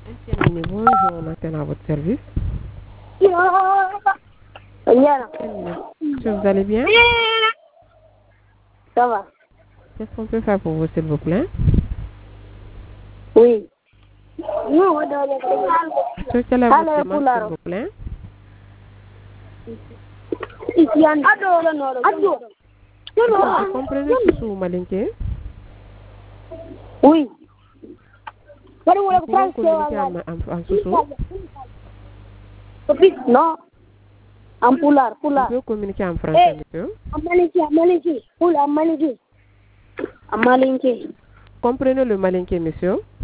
Infiniment bonjour, on attend à votre service. Monsieur, vous allez bien? Ça va? Qu'est-ce qu'on peut faire pour vous, s'il vous plaît? Oui. Monsieur, quelle est votre demande, s'il vous plaît? Vous comprenez Soussou Malinké? Oui. Vous pouvez communiquer en Soussou? Non. En poulard, Vous poulard. pouvez communiquer en français, monsieur? En malinké. En malinké. Comprenez le Malinké, monsieur?